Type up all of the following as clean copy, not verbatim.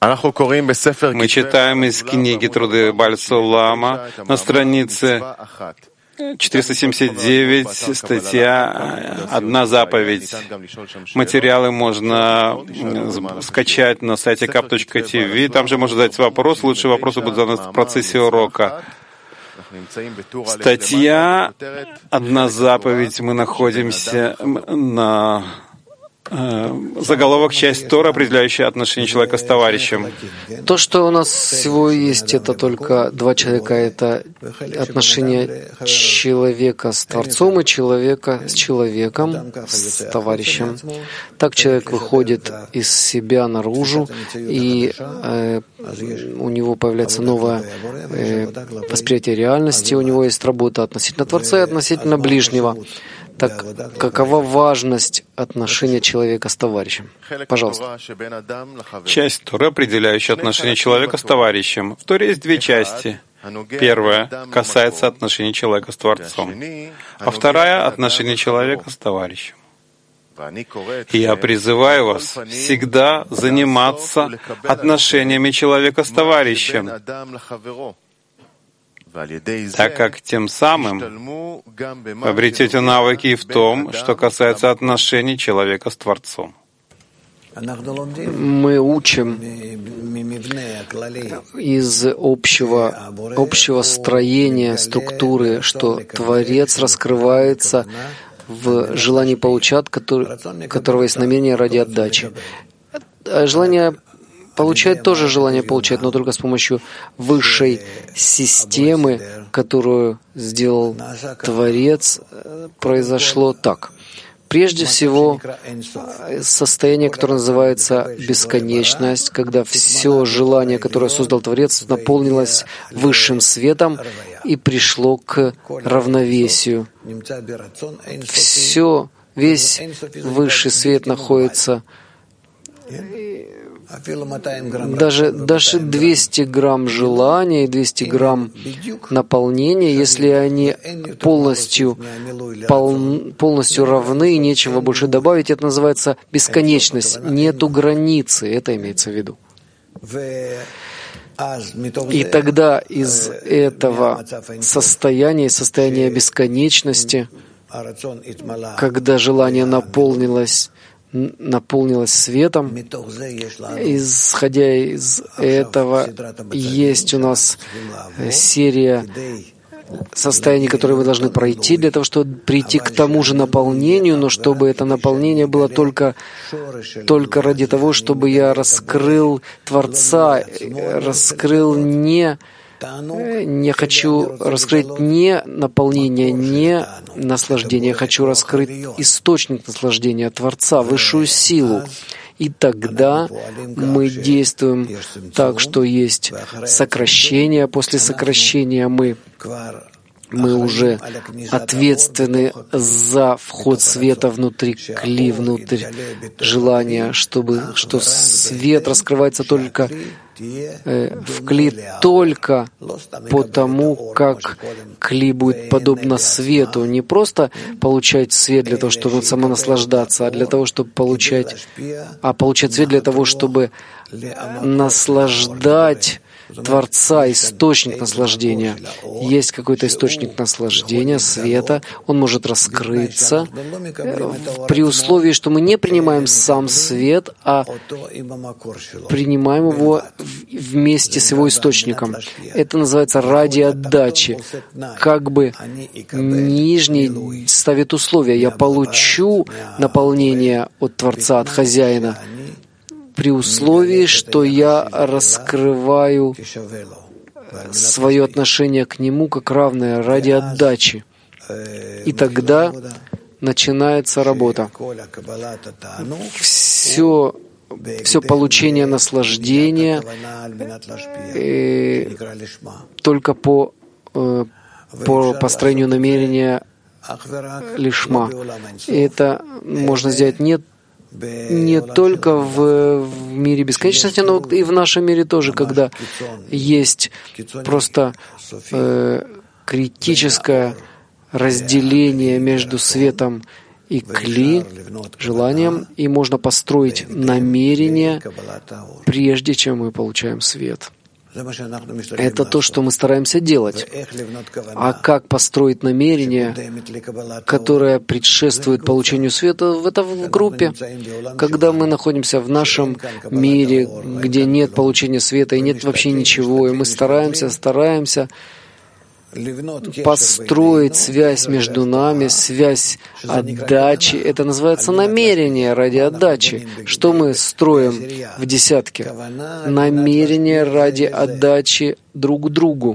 Мы читаем из книги «Труды Баль-Сулама» на странице 479, статья «Одна заповедь». Материалы можно скачать на сайте kap.tv. Там же можно задать вопрос. Лучшие вопросы будут заданы в процессе урока. Статья «Одна заповедь». Мы находимся на заголовок «Часть Тора, определяющая отношение человека с товарищем». То, что у нас всего есть, это только два человека, это отношение человека с Творцом и человека с человеком, с товарищем. Так человек выходит из себя наружу, и у него появляется новое восприятие реальности, у него есть работа относительно Творца и относительно ближнего. Так какова важность отношения человека с товарищем? Пожалуйста. Часть Торы, определяющая отношение человека с товарищем. В Торе есть две части. Первая касается отношений человека с Творцом, а вторая — отношения человека с товарищем. И я призываю вас всегда заниматься отношениями человека с товарищем, так как тем самым вы обретете навыки и в том, что касается отношений человека с Творцом. Мы учим из общего строения, структуры, что Творец раскрывается в желании получать, которого есть намерение ради отдачи. Желание получать тоже желание получать, но только с помощью высшей системы, которую сделал Творец, произошло так. Прежде всего, состояние, которое называется бесконечность, когда все желание, которое создал Творец, наполнилось высшим светом и пришло к равновесию. Весь высший свет находится. Даже 200 грамм желания и 200 грамм наполнения, если они полностью равны и нечего больше добавить, это называется бесконечность. Нету границы, это имеется в виду. И тогда из этого состояния бесконечности, когда желание наполнилось светом, исходя из этого, есть у нас серия состояний, которые мы должны пройти для того, чтобы прийти к тому же наполнению, но чтобы это наполнение было только ради того, чтобы я раскрыл Творца, не хочу раскрыть не наполнение, не наслаждение, я хочу раскрыть источник наслаждения Творца, высшую силу. И тогда мы действуем так, что есть сокращение. После сокращения мы уже ответственны за вход света внутри кли, внутрь желания, что свет раскрывается только в кли только потому, как кли будет подобно свету. Не просто получать свет для того, чтобы самонаслаждаться, а для того, чтобы получать свет для того, чтобы наслаждать Творца, источник наслаждения. Есть какой-то источник наслаждения, света, он может раскрыться при условии, что мы не принимаем сам свет, а принимаем его вместе с его источником. Это называется ради отдачи. Как бы нижний ставит условия. Я получу наполнение от Творца, от Хозяина, при условии, что я раскрываю свое отношение к Нему как равное ради отдачи. И тогда начинается работа. Все получение наслаждения только по построению намерения лишма. И это можно сделать не только в мире бесконечности, но и в нашем мире тоже, когда есть просто критическое разделение между светом и кли, желанием, и можно построить намерение, прежде чем мы получаем свет. Это то, что мы стараемся делать. А как построить намерение, которое предшествует получению света, это в группе. Когда мы находимся в нашем мире, где нет получения света и нет вообще ничего, и мы стараемся построить связь между нами, связь отдачи. Это называется намерение ради отдачи. Что мы строим в десятке? Намерение ради отдачи друг другу.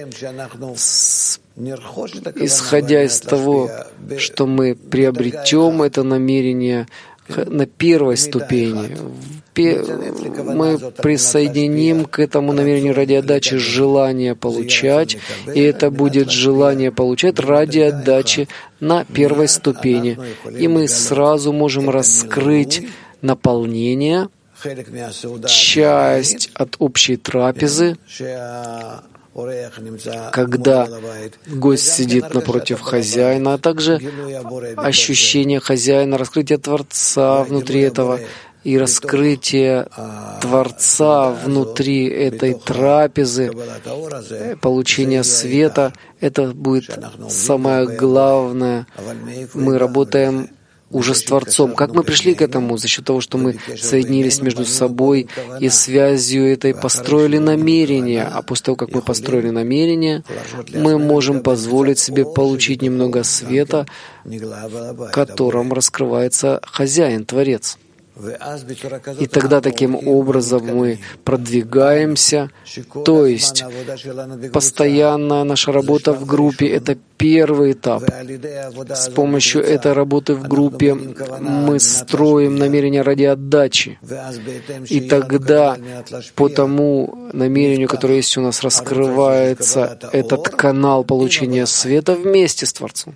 Исходя из того, что мы приобретем это намерение на первой ступени, мы присоединим к этому намерению ради отдачи желание получать, и это будет желание получать ради отдачи на первой ступени. И мы сразу можем раскрыть наполнение, часть от общей трапезы, когда гость сидит напротив хозяина, а также ощущение хозяина, раскрытие Творца внутри этого, и раскрытие Творца внутри этой трапезы, получение света, это будет самое главное. Мы работаем уже с Творцом. Как мы пришли к этому? За счет того, что мы соединились между собой и связью этой построили намерение. А после того, как мы построили намерение, мы можем позволить себе получить немного света, в котором раскрывается хозяин, Творец. И тогда таким образом мы продвигаемся, то есть постоянная наша работа в группе — это первый этап. С помощью этой работы в группе мы строим намерение ради отдачи. И тогда по тому намерению, которое есть у нас, раскрывается этот канал получения света вместе с Творцом.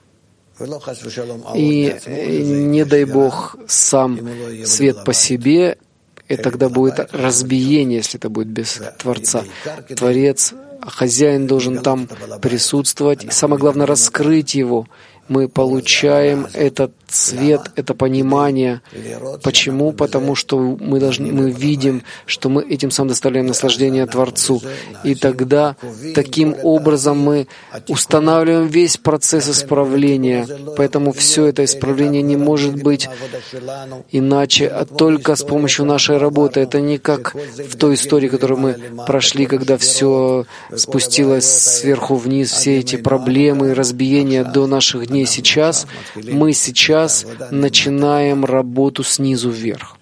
И не дай Бог сам свет по себе, и тогда будет разбиение, если это будет без Творца. Творец, хозяин должен там присутствовать, и самое главное — раскрыть его. Мы получаем этот свет, это понимание. Почему? Потому что мы видим, что мы этим самым доставляем наслаждение Творцу. И тогда таким образом мы устанавливаем весь процесс исправления. Поэтому все это исправление не может быть иначе, а только с помощью нашей работы. Это не как в той истории, которую мы прошли, когда все спустилось сверху вниз, все эти проблемы и разбиения до наших дней. Сейчас мы начинаем работу снизу вверх.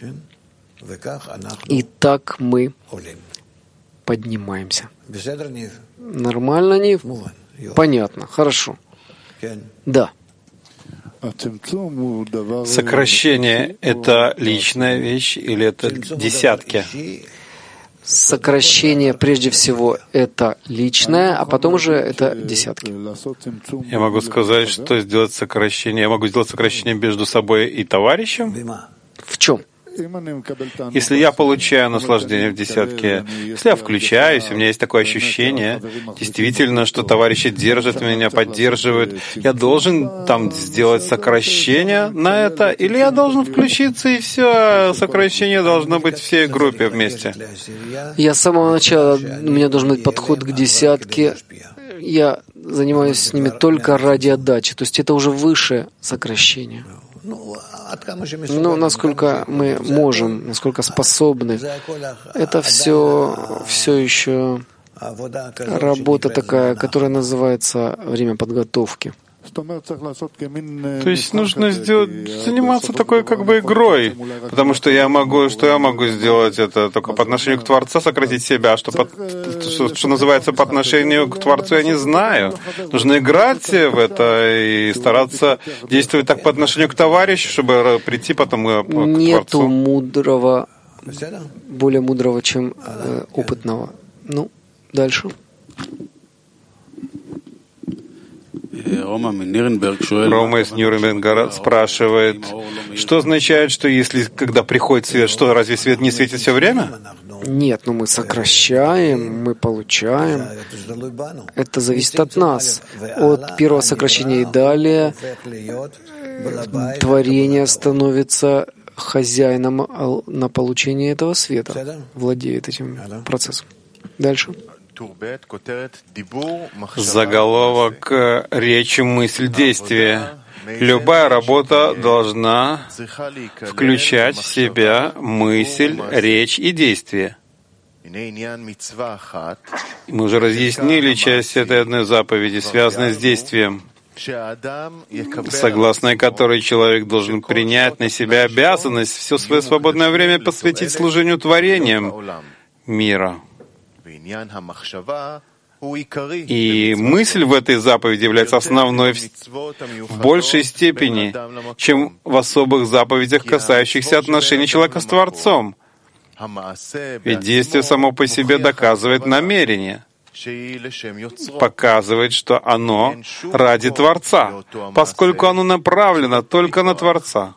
И так мы поднимаемся. Нормально, Нив? Понятно, хорошо. Да. Сокращение — это личная вещь или это десятки? Сокращение, прежде всего, это личное, а потом уже это десятки. Я могу сказать, что сделать сокращение. Я могу сделать сокращение между собой и товарищем? В чем? Если я получаю наслаждение в десятке, если я включаюсь, у меня есть такое ощущение, действительно, что товарищи держат меня, поддерживают, я должен там сделать сокращение на это, или я должен включиться, и все, сокращение должно быть всей группе вместе? Я с самого начала, у меня должен быть подход к десятке, я занимаюсь с ними только ради отдачи, то есть это уже выше сокращения. Ну, насколько мы можем, насколько способны. Это все еще работа такая, которая называется время подготовки. То есть нужно заниматься такой как бы игрой, потому что я могу сделать это только по отношению к Творцу, сократить себя, что называется по отношению к Творцу, я не знаю. Нужно играть в это и стараться действовать так по отношению к товарищу, чтобы прийти потом к Творцу. Нету более мудрого, чем опытного. Ну, дальше. Рома из Нюрнберга спрашивает, что означает, что когда приходит свет, что разве свет не светит все время? Нет, но мы сокращаем, мы получаем. Это зависит от нас. От первого сокращения и далее творение становится хозяином на получение этого света, владеет этим процессом. Дальше. Заголовок «Речь, мысль, действие». Любая работа должна включать в себя мысль, речь и действие. Мы уже разъяснили часть этой одной заповеди, связанной с действием, согласно которой человек должен принять на себя обязанность все свое свободное время посвятить служению творениям мира. И мысль в этой заповеди является основной в большей степени, чем в особых заповедях, касающихся отношений человека с Творцом. Ведь действие само по себе доказывает намерение, показывает, что оно ради Творца, поскольку оно направлено только на Творца.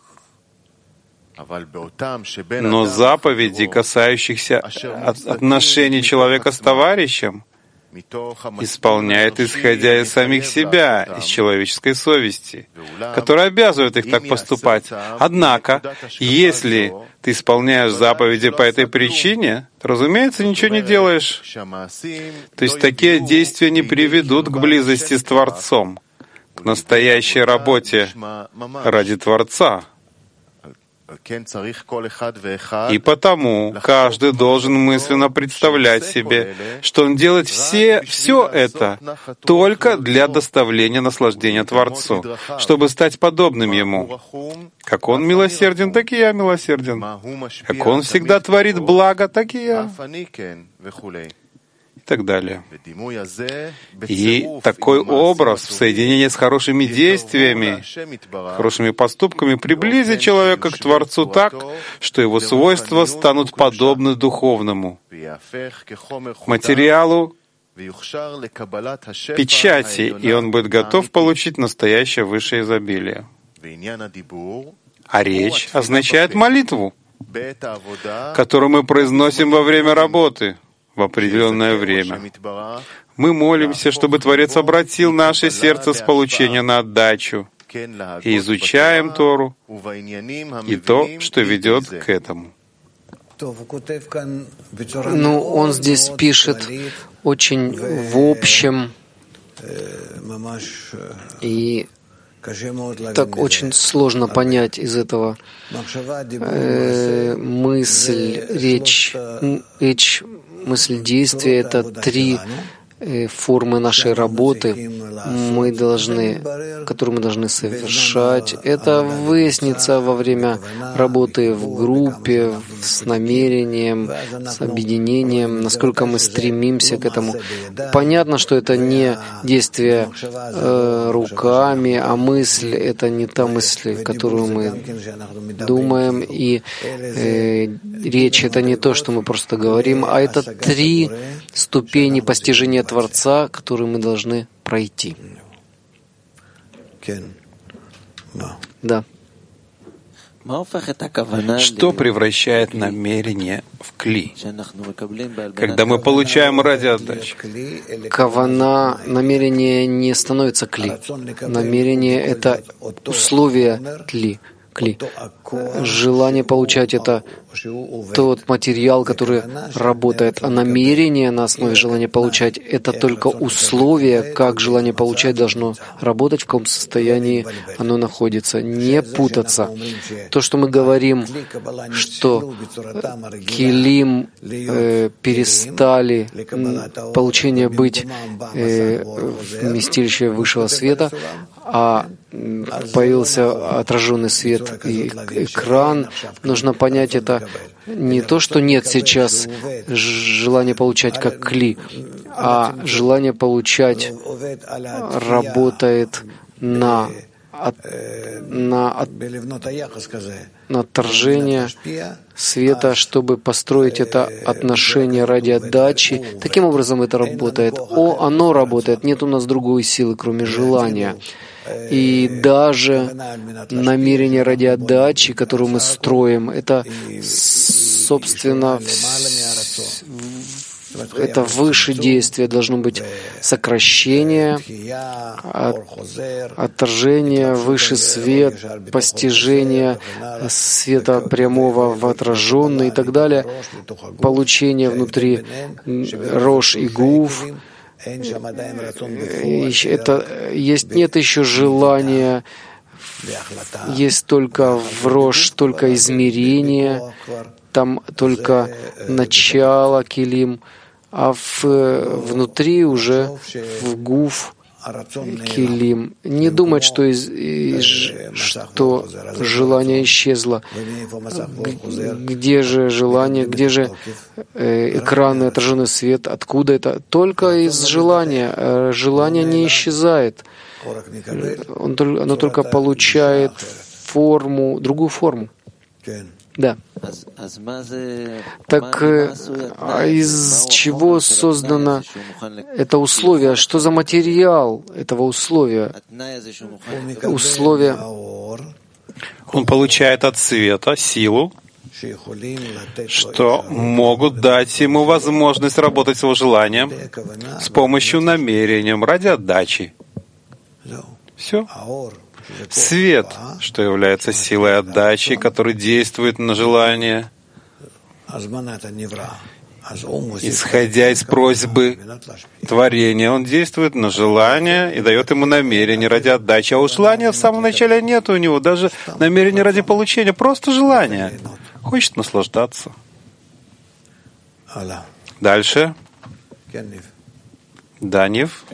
Но заповеди, касающихся отношений человека с товарищем, исполняет, исходя из самих себя, из человеческой совести, которая обязывает их так поступать. Однако, если ты исполняешь заповеди по этой причине, то, разумеется, ничего не делаешь. То есть такие действия не приведут к близости с Творцом, к настоящей работе ради Творца. И потому каждый должен мысленно представлять себе, что он делает все это только для доставления наслаждения Творцу, чтобы стать подобным Ему. Как Он милосерден, так и я милосерден. Как Он всегда творит благо, так и я. И так далее. И такой образ в соединении с хорошими действиями, хорошими поступками приблизит человека к Творцу так, что его свойства станут подобны духовному, материалу, печати, и он будет готов получить настоящее высшее изобилие. А речь означает молитву, которую мы произносим во время работы, в определенное время. Мы молимся, чтобы Творец обратил наше сердце с получения на отдачу, и изучаем Тору и то, что ведет к этому. Ну, он здесь пишет очень в общем, и так очень сложно понять из этого мысль, речь, мысль, действие — это три формы нашей работы, которую мы должны совершать. Это выяснится во время работы в группе, с намерением, с объединением, насколько мы стремимся к этому. Понятно, что это не действие руками, а мысль — это не та мысль, которую мы думаем, и речь — это не то, что мы просто говорим, а это три ступени постижения Творца, которые мы должны пройти. Да. Что превращает намерение в кли, когда мы получаем ради отдачи? Кавана, намерение не становится кли. Намерение — это условие кли. Желание получать — это тот материал, который работает, а намерение на основе желания получать — это только условие, как желание получать должно работать, в каком состоянии оно находится. Не путаться. То, что мы говорим, что килим перестали получение быть вместилище высшего света, а появился отраженный свет и экран, нужно понять это не то, что нет сейчас желания получать как кли, а желание получать работает на отторжение света, чтобы построить это отношение ради отдачи. Таким образом это работает. Оно работает. Нет у нас другой силы, кроме желания. И даже намерение ради отдачи, которое мы строим, это, собственно, это выше действия, должно быть сокращение, отторжение, выше свет, постижение света прямого в отраженный и так далее, получение внутри рош и гуф. Нет еще желания, есть только в рош, только измерение, там только начало килим, а внутри уже в гуф килим. Не думать, что желание исчезло. Где же желание, где же экранный отраженный свет, откуда это? Только из желания. Желание не исчезает. Оно только получает форму, другую форму. Да. Так из чего создано это условие? Что за материал этого условия? Условие. Он получает от света силу, что могут дать ему возможность работать с его желанием с помощью намерения ради отдачи. Все. Свет, что является силой отдачи, который действует на желание, исходя из просьбы творения, он действует на желание и дает ему намерение ради отдачи. А у желания в самом начале нет у него даже намерения ради получения, просто желание. Хочет наслаждаться. Дальше. Данив.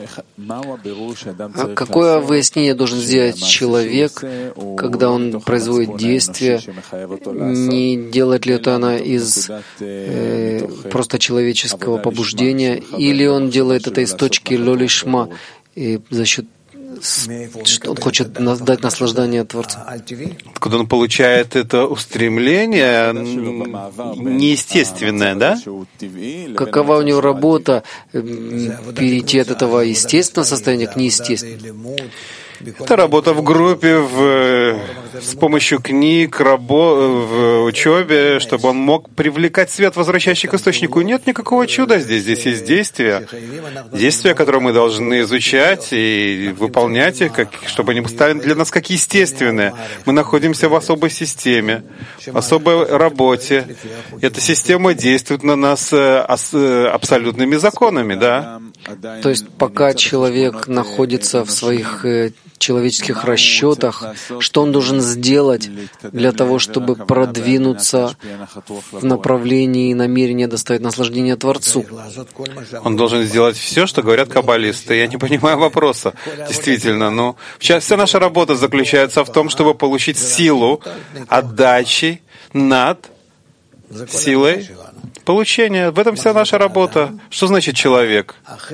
Какое выяснение должен сделать человек, когда он производит действие? Не делает ли это она из просто человеческого побуждения, или он делает это из точки лолишма, и за счет что он хочет дать наслаждение Творцу? Откуда он получает это устремление неестественное, да? Какова у него работа перейти от этого естественного состояния к неестественному? Это работа в группе, с помощью книг, в учебе, чтобы он мог привлекать свет, возвращающий к источнику. Нет никакого чуда здесь. Здесь есть действия. Действия, которые мы должны изучать и выполнять их, чтобы они стали для нас как естественные. Мы находимся в особой системе, в особой работе. Эта система действует на нас абсолютными законами, да? То есть пока человек находится в своих человеческих расчетах, что он должен сделать для того, чтобы продвинуться в направлении намерения доставить наслаждение Творцу? Он должен сделать все, что говорят каббалисты. Я не понимаю вопроса. Действительно, вся наша работа заключается в том, чтобы получить силу отдачи над силой получения. В этом вся наша работа. Что значит человек?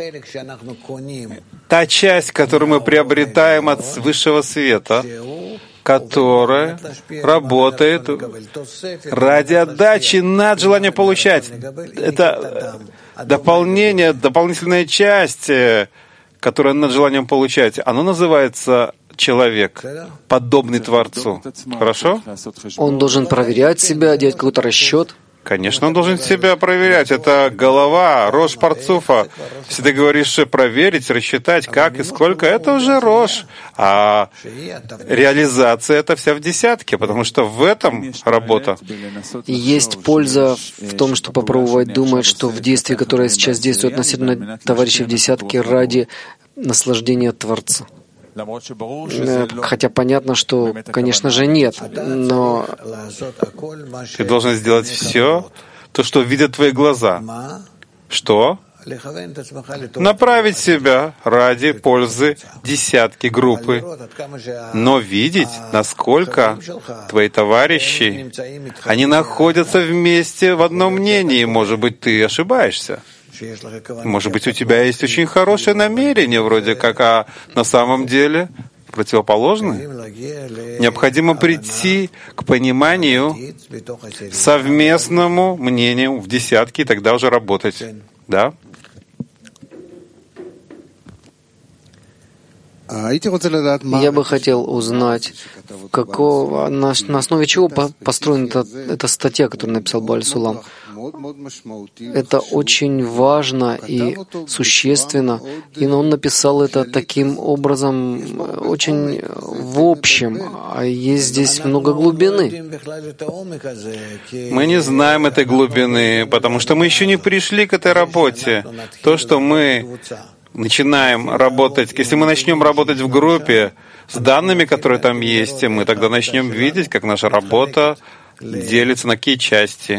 Та часть, которую мы приобретаем от высшего света, которая работает ради отдачи над желанием получать. Это дополнительная часть, которая над желанием получать. Оно называется человек, подобный Творцу. Хорошо? Он должен проверять себя, делать какой-то расчет. Конечно, он должен себя проверять. Это голова, рош парцуфа. Если ты говоришь проверить, рассчитать, как и сколько, это уже рош. А реализация — это вся в десятке, потому что в этом работа. Есть польза в том, что попробовать думать, что в действии, которое сейчас действует относительно товарищей в десятке, ради наслаждения Творца. Хотя понятно, что, конечно же, нет, но ты должен сделать все, то, что видят твои глаза. Что? Направить себя ради пользы десятки группы, но видеть, насколько твои товарищи, они находятся вместе в одном мнении. Может быть, ты ошибаешься. Может быть, у тебя есть очень хорошее намерение, вроде как, а на самом деле противоположное. Необходимо прийти к пониманию, совместному мнению в десятке, и тогда уже работать. Да? Я бы хотел узнать, на основе чего построена эта статья, которую написал Бааль Сулам. Это очень важно и существенно, и он написал это таким образом очень в общем, а есть здесь много глубины. Мы не знаем этой глубины, потому что мы еще не пришли к этой работе. То, что мы начинаем работать, если мы начнем работать в группе с данными, которые там есть, мы тогда начнем видеть, как наша работа делится на какие части.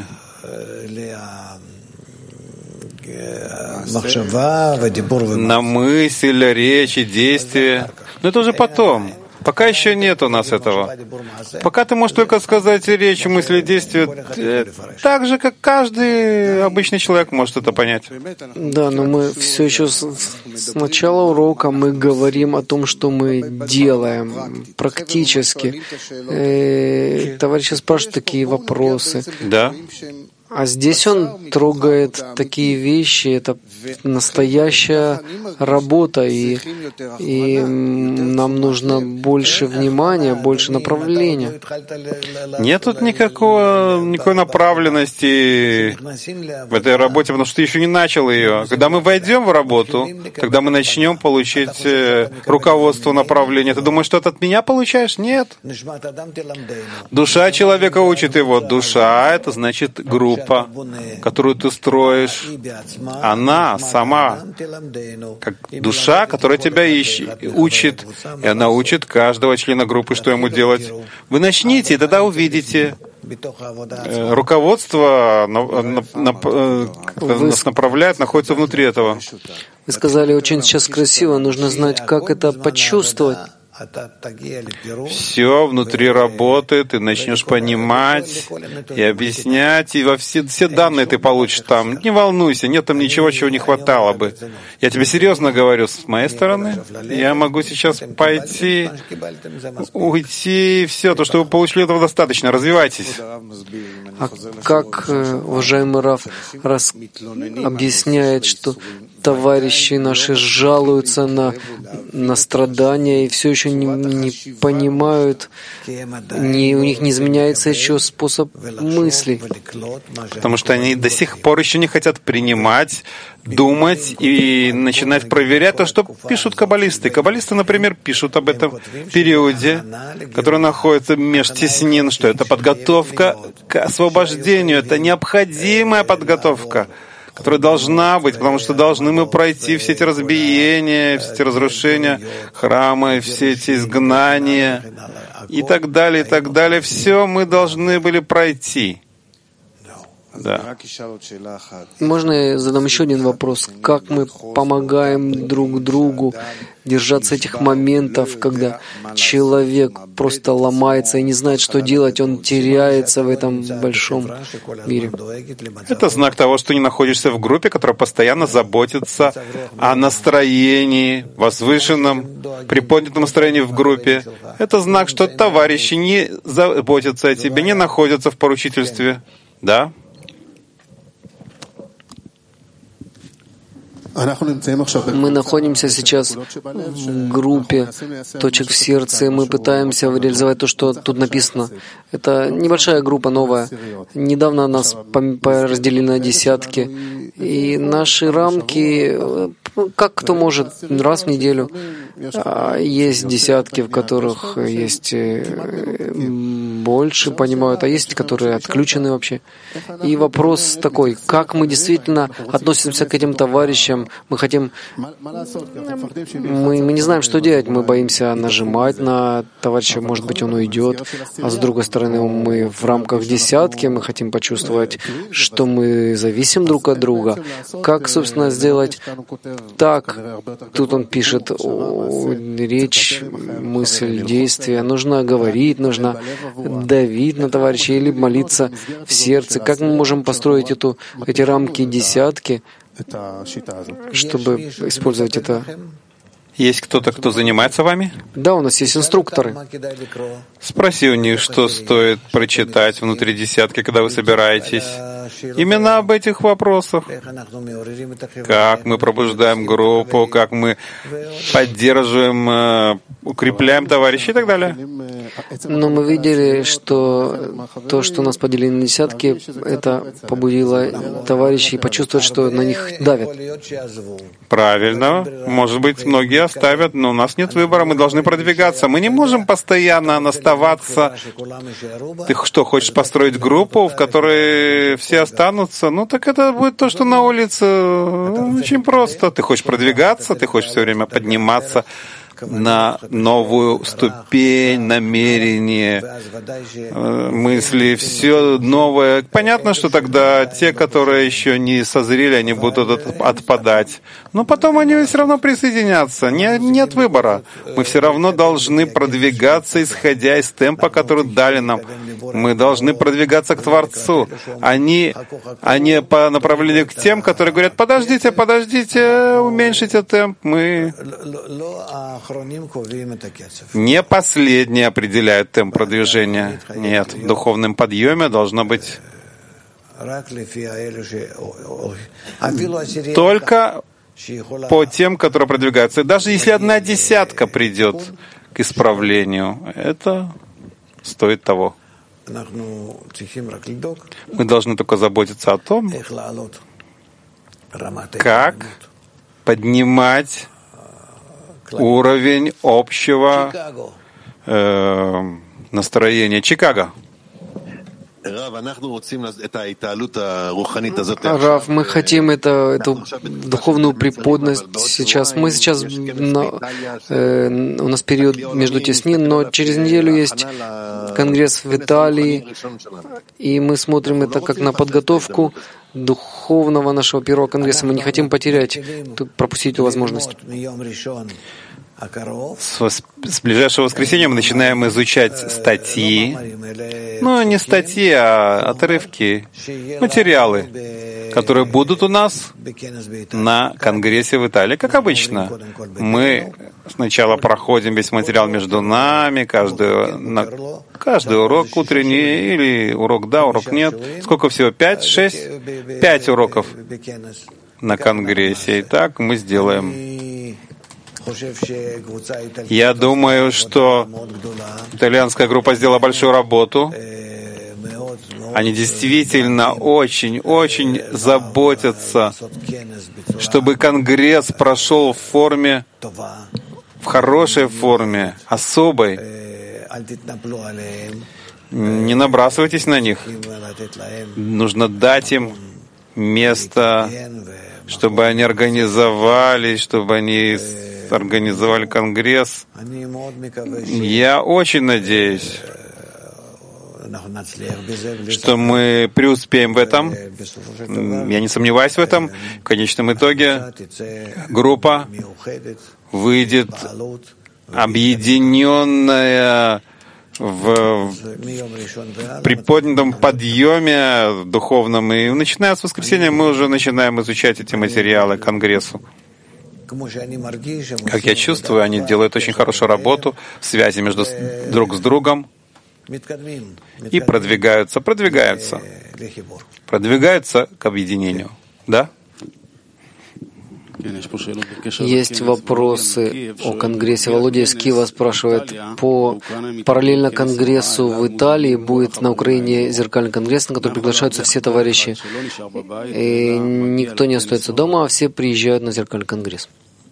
На мысль, речь и действие. Но это уже потом. Пока еще нет у нас этого. Пока ты можешь только сказать речь, мысли, действия, так же, как каждый обычный человек может это понять. Да, но мы все еще с начала урока мы говорим о том, что мы делаем практически. Товарищи спрашивают такие вопросы. Да. А здесь он трогает такие вещи, это настоящая работа, и нам нужно больше внимания, больше направления. Нет тут никакой направленности в этой работе, потому что ты еще не начал ее. Когда мы войдем в работу, тогда мы начнем получить руководство направления. Ты думаешь, что ты от меня получаешь? Нет. Душа человека учит его. Душа — это значит группа, которую ты строишь. Она сама, как душа, которая тебя учит, и она учит каждого члена группы, что ему делать. Вы начните, и тогда увидите. Руководство нас направляет, находится внутри этого. Вы сказали очень сейчас красиво, нужно знать, как это почувствовать. Все внутри работает, ты начнешь понимать и объяснять, и все данные ты получишь там. Не волнуйся, нет там ничего, чего не хватало бы. Я тебе серьезно говорю, с моей стороны, я могу сейчас пойти, уйти, все, то, что вы получили, этого достаточно, развивайтесь. А как уважаемый Рав объясняет, что товарищи наши жалуются на страдания и все еще не понимают, у них не изменяется еще способ мысли. Потому что они до сих пор еще не хотят принимать, думать и начинать проверять то, что пишут каббалисты. Каббалисты, например, пишут об этом периоде, который находится меж теснин, что это подготовка к освобождению, это необходимая подготовка, которая должна быть, потому что должны мы пройти все эти разбиения, все эти разрушения храма, все эти изгнания и так далее, и так далее. Все мы должны были пройти. Да. Можно я задам еще один вопрос? Как мы помогаем друг другу держаться этих моментов, когда человек просто ломается и не знает, что делать, он теряется в этом большом мире? Это знак того, что ты не находишься в группе, которая постоянно заботится о настроении, возвышенном, приподнятом настроении в группе. Это знак, что товарищи не заботятся о тебе, не находятся в поручительстве. Да? Мы находимся сейчас в группе точек в сердце, и мы пытаемся реализовать то, что тут написано. Это небольшая группа, новая. Недавно нас разделили на десятки. И наши рамки, как кто может, раз в неделю. Есть десятки, в которых есть больше понимают, а есть, которые отключены вообще. И вопрос такой, как мы действительно относимся к этим товарищам? Мы хотим... Мы не знаем, что делать. Мы боимся нажимать на товарища, может быть, он уйдет. А с другой стороны, мы в рамках десятки, мы хотим почувствовать, что мы зависим друг от друга. Как, собственно, сделать так? Тут он пишет речь, мысль, действие. Нужно говорить, нужно давить на товарища или молиться в сердце. Как мы можем построить эти рамки десятки, чтобы использовать это? Есть кто-то, кто занимается вами? Да, у нас есть инструкторы. Спроси у них, что стоит прочитать внутри десятки, когда вы собираетесь. именно об этих вопросах. Как мы пробуждаем группу, как мы поддерживаем, укрепляем товарищей и так далее. Но мы видели, что то, что нас поделили на десятки, это побудило товарищей почувствовать, что на них давят. Правильно. Может быть, многие оставят, но у нас нет выбора, мы должны продвигаться. Мы не можем постоянно оставаться. Ты что, хочешь построить группу, в которой все останутся? Ну, так это будет то, что на улице. Очень просто. Ты хочешь продвигаться, ты хочешь все время подниматься на новую ступень, намерение, мысли, все новое. Понятно, что тогда те, которые еще не созрели, они будут отпадать. Но потом они все равно присоединятся. Нет выбора. Мы все равно должны продвигаться, исходя из темпа, который дали нам. Мы должны продвигаться к Творцу, а не по направлению к тем, которые говорят: подождите, уменьшите темп. Мы не последние определяют темп продвижения. Нет, в духовном подъеме должно быть только по тем, которые продвигаются. И даже если 1/10 придет к исправлению, это стоит того. Мы должны только заботиться о том, как поднимать уровень общего настроения. Чикаго. Рав, мы хотим эту духовную преподность сейчас. Мы сейчас у нас период между теснин, но через неделю есть конгресс в Италии, и мы смотрим это как на подготовку духовного нашего первого конгресса. Мы не хотим потерять, пропустить эту возможность. С ближайшего воскресенья мы начинаем изучать статьи, не статьи, а отрывки, материалы, которые будут у нас на конгрессе в Италии. Как обычно, мы сначала проходим весь материал между нами, каждый урок утренний, или урок да, урок нет. Сколько всего? 5, 6? 5 уроков на конгрессе. И так мы сделаем. Я думаю, что итальянская группа сделала большую работу. Они действительно очень заботятся, чтобы конгресс прошел в форме, в хорошей форме, особой. Не набрасывайтесь на них. Нужно дать им место, чтобы они организовали конгресс. Я очень надеюсь, что мы преуспеем в этом. Я не сомневаюсь в этом. В конечном итоге группа выйдет объединенная в приподнятом подъеме духовном. И начиная с воскресенья мы уже начинаем изучать эти материалы к конгрессу. Как я чувствую, они делают очень хорошую работу в связи друг с другом и продвигаются к объединению. Да? Есть вопросы о конгрессе. Володя из Киева спрашивает, параллельно конгрессу в Италии будет на Украине зеркальный конгресс, на который приглашаются все товарищи. И никто не остается дома, а все приезжают на зеркальный конгресс.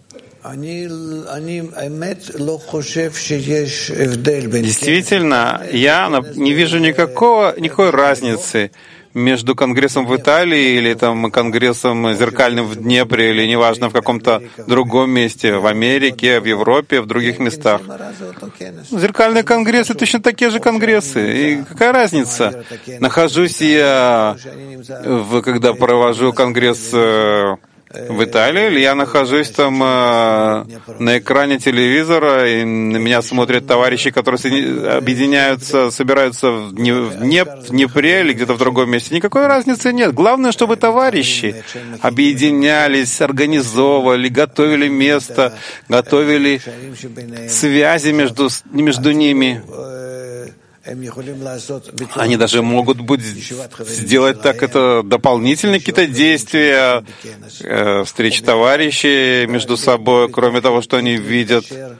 Действительно, я не вижу никакой разницы между конгрессом в Италии или конгрессом зеркальным в Днепре, или неважно в каком-то другом месте, в Америке, в Европе, в других местах. Зеркальные конгрессы точно такие же конгрессы. И какая разница? Нахожусь я, когда провожу конгресс в Италии, или я нахожусь там на экране телевизора, и на меня смотрят товарищи, которые объединяются, собираются в Днепре или где-то в другом месте. Никакой разницы нет. Главное, чтобы товарищи объединялись, организовывали, готовили место, готовили связи между ними. Они даже могут сделать так, это дополнительные какие-то действия, встречи товарищей между собой, кроме того, что они видят,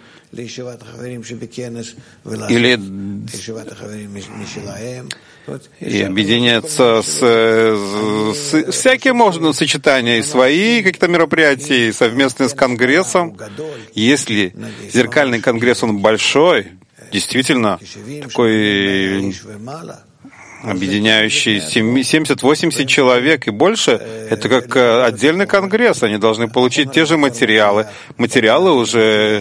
или и объединяться с всякие можно сочетания, и свои какие-то мероприятия, и совместные с Конгрессом. Если зеркальный Конгресс, он большой, действительно, такой объединяющий 70-80 человек и больше, это как отдельный Конгресс, они должны получить те же материалы. Материалы уже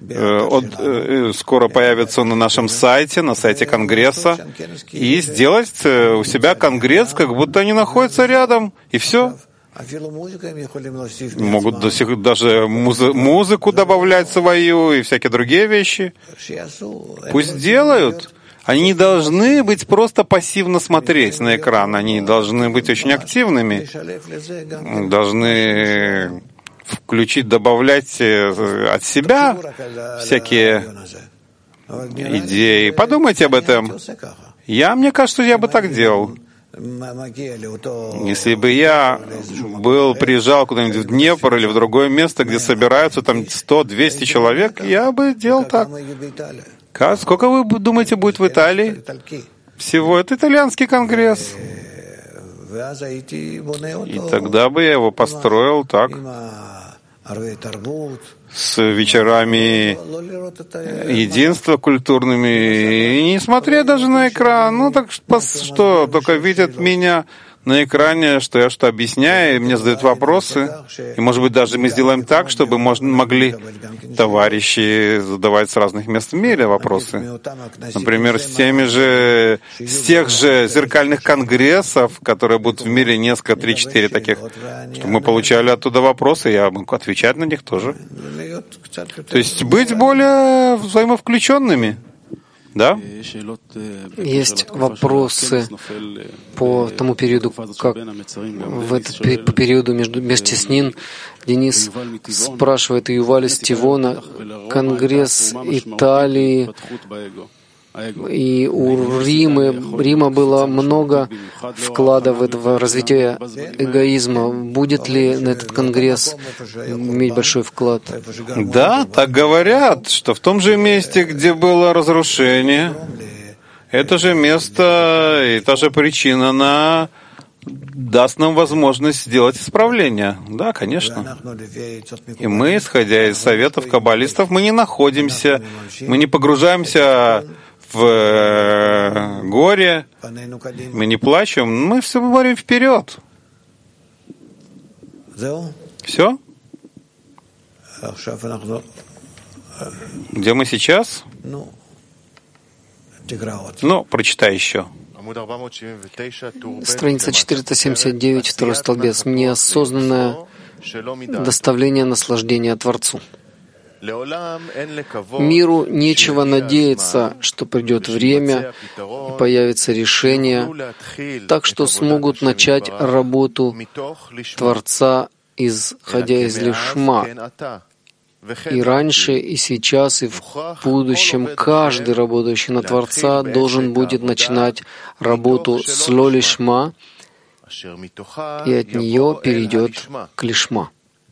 скоро появятся на нашем сайте, на сайте Конгресса, и сделать у себя Конгресс, как будто они находятся рядом, и все. Могут даже музыку добавлять свою и всякие другие вещи. Пусть делают. Они не должны быть просто пассивно смотреть на экран, они должны быть очень активными, должны включить, добавлять от себя всякие идеи. Подумайте об этом. Мне кажется, я бы так делал. Если бы я приезжал куда-нибудь в Днепр или в другое место, где собираются там 100-200 человек, я бы делал так. Сколько вы думаете будет в Италии? Всего это итальянский конгресс. И тогда бы я его построил так, с вечерами единства культурными, и не смотря даже на экран, так что, только видят меня на экране, что я что объясняю, и мне задают вопросы. И, может быть, даже мы сделаем так, чтобы могли товарищи задавать с разных мест в мире вопросы. Например, с тех же зеркальных конгрессов, которые будут в мире несколько, 3-4 таких, чтобы мы получали оттуда вопросы, я могу отвечать на них тоже. То есть быть более взаимовключенными. Да? Есть вопросы по тому периоду, как по периоду между Снин. Денис спрашивает у Юваля Стивона, Конгресс Италии, и у Рима было много вкладов в развитие эгоизма. Будет ли на этот Конгресс иметь большой вклад? Да, так говорят, что в том же месте, где было разрушение, это же место и та же причина, она даст нам возможность сделать исправление. Да, конечно. И мы, исходя из советов каббалистов, мы не находимся, мы не погружаемся в горе, мы не плачем, мы все говорим вперед. Все? Где мы сейчас? Прочитай еще. Страница 479, второй столбец. Неосознанное доставление наслаждения Творцу. Миру нечего надеяться, что придет время и появится решение, так что смогут начать работу Творца, исходя из лишма. И раньше, и сейчас, и в будущем каждый работающий на Творца должен будет начинать работу с ло-лишма, и от нее перейдет к лишма.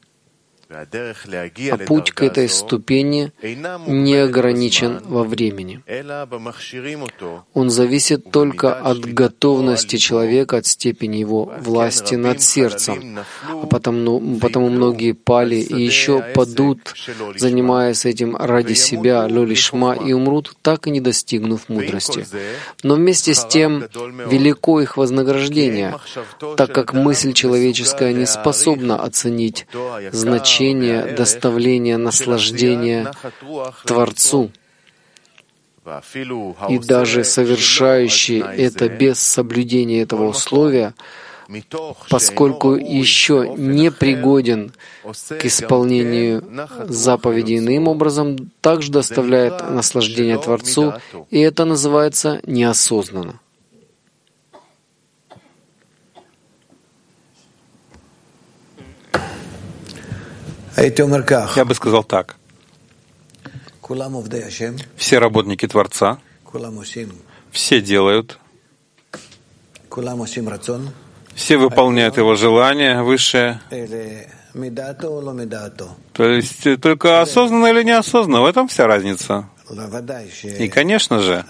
А путь к этой ступени не ограничен во времени. Он зависит только от готовности человека, от степени его власти над сердцем. А потому многие пали и еще падут, занимаясь этим ради себя, ло-лишма, и умрут, так и не достигнув мудрости. Но вместе с тем велико их вознаграждение, так как мысль человеческая не способна оценить значение доставления наслаждения Творцу. И даже совершающий это без соблюдения этого условия, поскольку еще не пригоден к исполнению заповедей иным образом, также доставляет наслаждение Творцу, и это называется неосознанно. Я бы сказал так. Все работники Творца, Все делают. Все выполняют его желание высшее. То есть только осознанно или неосознанно, в этом вся разница. И, конечно же,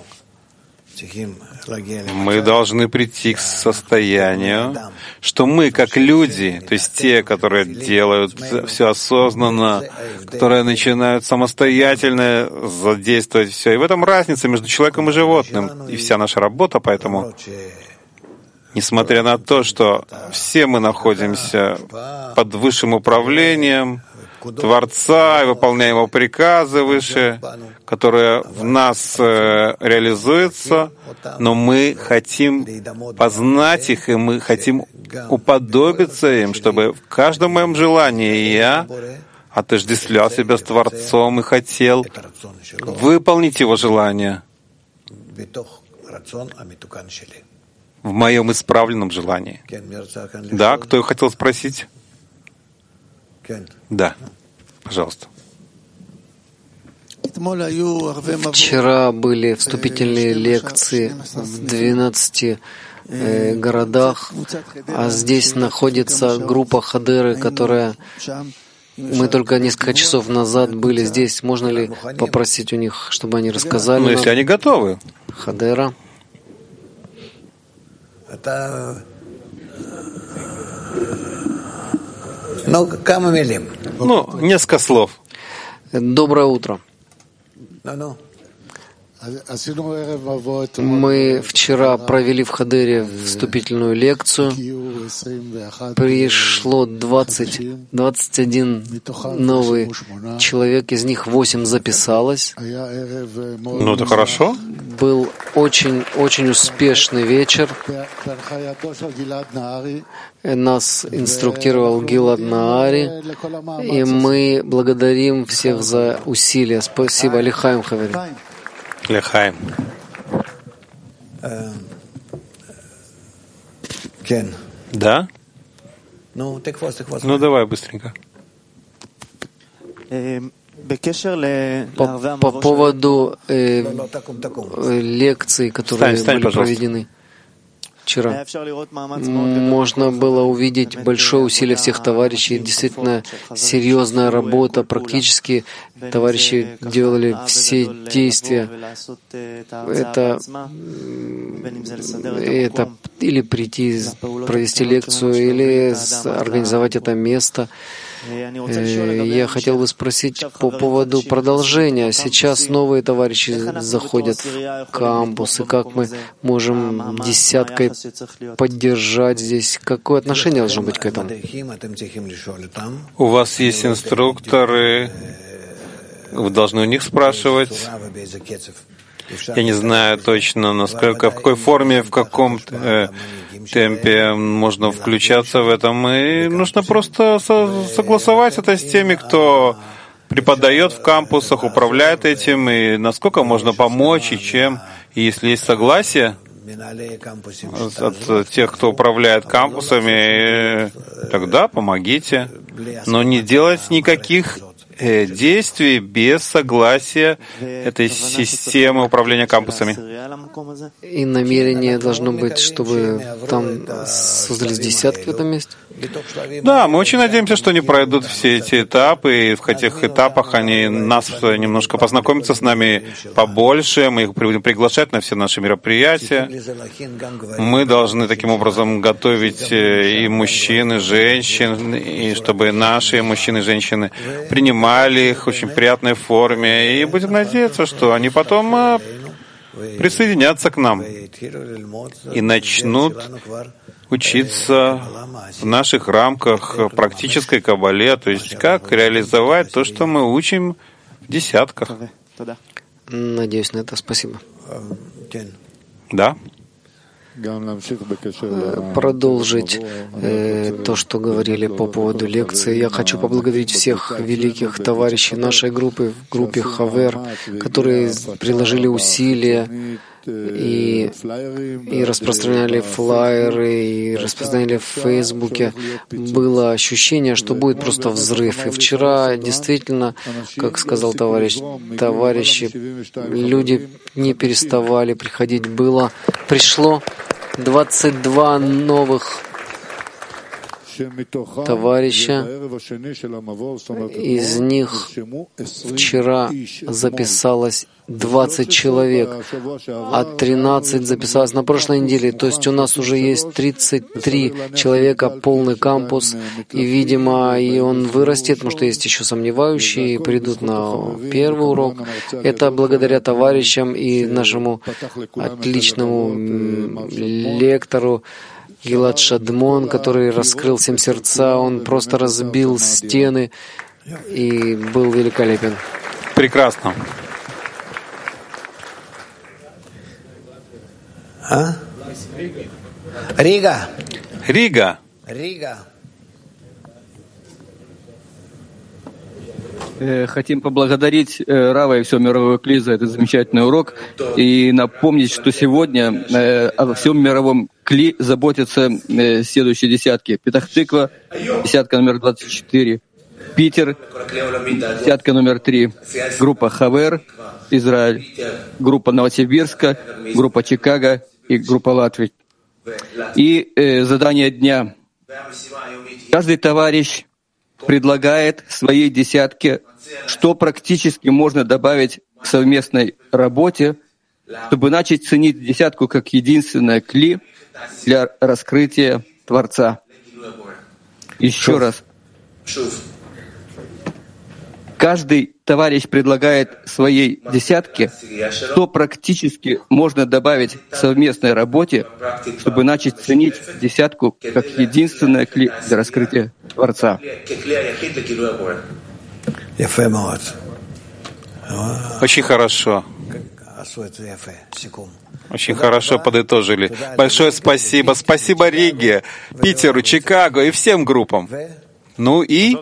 мы должны прийти к состоянию, что мы, как люди, то есть те, которые делают все осознанно, которые начинают самостоятельно задействовать все. И в этом разница между человеком и животным. И вся наша работа, поэтому, несмотря на то, что все мы находимся под высшим управлением Творца и выполняем его приказы выше, которые в нас реализуются, но мы хотим познать их, и мы хотим уподобиться им, чтобы в каждом моем желании я отождествлял себя с Творцом и хотел выполнить его желание в моем исправленном желании. Да, кто хотел спросить? Да, пожалуйста. Вчера были вступительные лекции в 12 городах, а здесь находится группа Хадеры, которая... Мы только несколько часов назад были здесь. Можно ли попросить у них, чтобы они рассказали? Ну, если они готовы. Хадера. Ну, несколько слов. Доброе утро. Мы вчера провели в Хадере вступительную лекцию. Пришло 21 новый человек, из них 8 записалось. Ну, это хорошо. Был очень успешный вечер. Нас инструктировал Гилад Наари, и мы благодарим всех за усилия. Спасибо, Лихаим Хавери. Лехаим. Да? Ну, давай быстренько. По поводу лекций, которые были проведены вчера, можно было увидеть большое усилие всех товарищей, действительно серьезная работа, практически товарищи делали все действия. Это или прийти, провести лекцию, или организовать это место. Я хотел бы спросить по поводу продолжения. Сейчас новые товарищи заходят в кампус, и как мы можем десяткой поддержать здесь? Какое отношение должно быть к этому? У вас есть инструкторы, вы должны у них спрашивать. Я не знаю точно, насколько, в какой форме, в каком темпе можно включаться в этом. И нужно просто согласовать это с теми, кто преподает в кампусах, управляет этим, и насколько можно помочь, и чем. И если есть согласие от тех, кто управляет кампусами, тогда помогите. Но не делать никаких действий без согласия этой системы управления кампусами. И намерение должно быть, чтобы там создались десятки в этом месте? Да, мы очень надеемся, что они пройдут все эти этапы, и в этих этапах они нас немножко познакомятся с нами побольше, мы их будем приглашать на все наши мероприятия. Мы должны таким образом готовить и мужчин, и женщин, и чтобы наши мужчины и женщины принимали их в очень приятной форме, и будем надеяться, что они потом присоединятся к нам и начнут учиться в наших рамках практической каббале, то есть как реализовать то, что мы учим в десятках. Надеюсь на это. Спасибо. Да? Продолжить то, что говорили по поводу лекции. Я хочу поблагодарить всех великих товарищей нашей группы, в группе Хавер, которые приложили усилия и распространяли флаеры, и распространяли в Фейсбуке. Было ощущение, что будет просто взрыв. И вчера действительно, как сказал товарищи, люди не переставали приходить. Пришло 22 новых товарища. Из них вчера записалось 20 человек, а 13 записалось на прошлой неделе. То есть у нас уже есть 33 человека, полный кампус, и, видимо, и он вырастет, потому что есть еще сомневающие, придут на первый урок. Это благодаря товарищам и нашему отличному лектору Гилад Шадмон, который раскрыл всем сердца, он просто разбил стены и был великолепен. Прекрасно. Рига. Рига. Хотим поблагодарить Рава и все мировое кли за этот замечательный урок и напомнить, что сегодня о всем мировом кли заботятся следующие десятки. Петах-Тиква, десятка номер 24, Питер, десятка номер 3, группа Хавер, Израиль, группа Новосибирска, группа Чикаго и группа Латвии. И задание дня. Каждый товарищ предлагает своей десятке, что практически можно добавить к совместной работе, чтобы начать ценить десятку как единственное кли для раскрытия Творца. Еще раз. Каждый товарищ предлагает своей десятке, что практически можно добавить к совместной работе, чтобы начать ценить десятку как единственное кли для раскрытия Творца. Очень хорошо. Очень хорошо подытожили. Большое спасибо. Спасибо Риге, Питеру, Чикаго и всем группам. Ну и...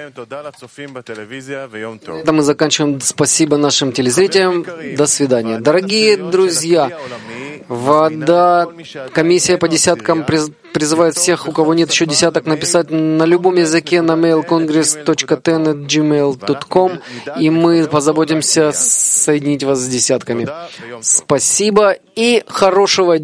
Это мы заканчиваем. Спасибо нашим телезрителям. До свидания. Дорогие друзья, комиссия по десяткам призывает всех, у кого нет еще десяток, написать на любом языке на mail congress.ten@gmail.com, и мы позаботимся соединить вас с десятками. Спасибо и хорошего дня.